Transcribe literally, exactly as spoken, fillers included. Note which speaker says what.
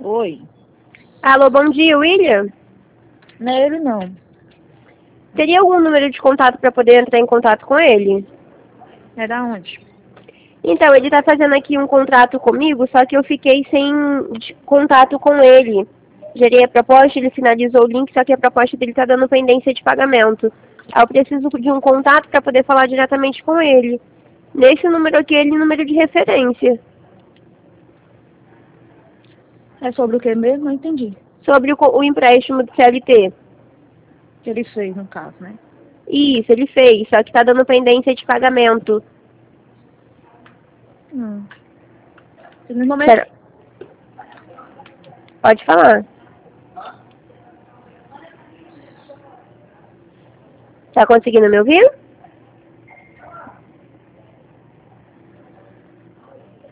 Speaker 1: Oi.
Speaker 2: Alô, bom dia, William?
Speaker 1: Não é ele, não.
Speaker 2: Teria algum número de contato para poder entrar em contato com ele?
Speaker 1: É da onde?
Speaker 2: Então, ele está fazendo aqui um contrato comigo, só que eu fiquei sem de- contato com ele. Gerei a proposta, ele finalizou o link, só que a proposta dele está dando pendência de pagamento. Aí eu preciso de um contato para poder falar diretamente com ele. Nesse número aqui, ele é número de referência.
Speaker 1: É sobre o que mesmo? Não entendi.
Speaker 2: Sobre o, co- o empréstimo do C L T.
Speaker 1: Que ele fez, no caso, né?
Speaker 2: Isso, ele fez, só que está dando pendência de pagamento.
Speaker 1: Hum. E no momento...
Speaker 2: Será- Pode falar. Tá conseguindo me ouvir?